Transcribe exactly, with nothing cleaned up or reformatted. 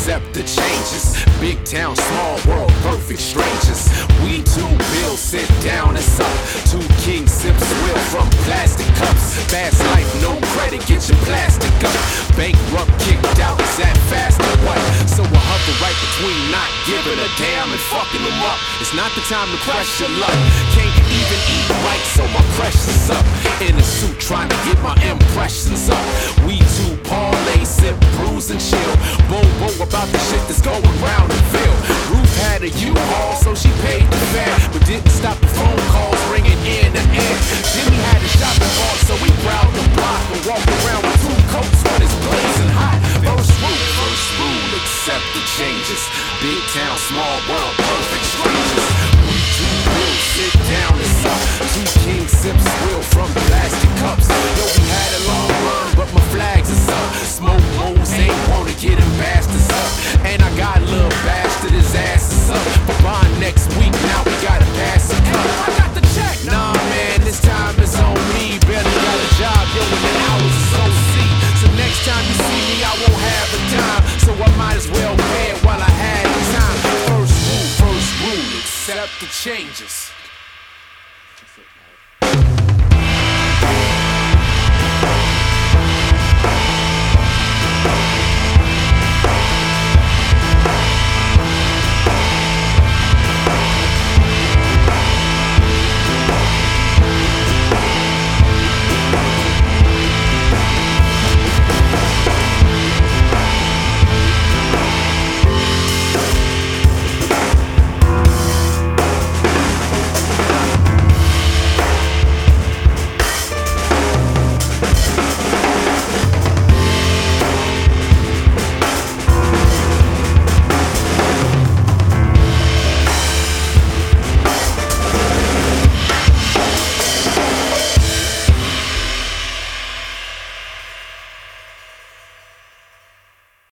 accept the changes. Big town, small world, perfect strangers. We two bills, sit down and sup. Two kings sip swill from plastic cups. Fast life, no credit, get your plastic up. Bankrupt, kicked out, is that fast or what? So I hover right between not giving a damn and fucking them up. It's not the time to press your luck. Can't even eat right, so my pressure's up. In a suit, trying to get my impressions up. We two parlay, sip, bruise and chill. Boom, boom about the shit that's going round the field. Ruth had a U-Haul, so she paid the fare, but didn't stop the phone calls ringing in the air. Jimmy had a shopping cart, so we prowled the block and walked around with two coats when it's blazing hot. First rule, first rule, accept the changes. Big town, small world, perfect strangers. We two bills, sit down and sup. Two kings sip swill from plastic cups. Yo, we had a long run, but my flags is up. Smoke moves, ain't wanna get him bastards up. And I got a little bastard, his ass is up. For bond next week, now we gotta pass a cup. I got the check. Nah, man, this time it's on me. Barely got a job, yo, and the hours is O C. So next time you see me, I won't have a dime. So I might as well pay it while I had the time. First rule, first rule, accept the changes.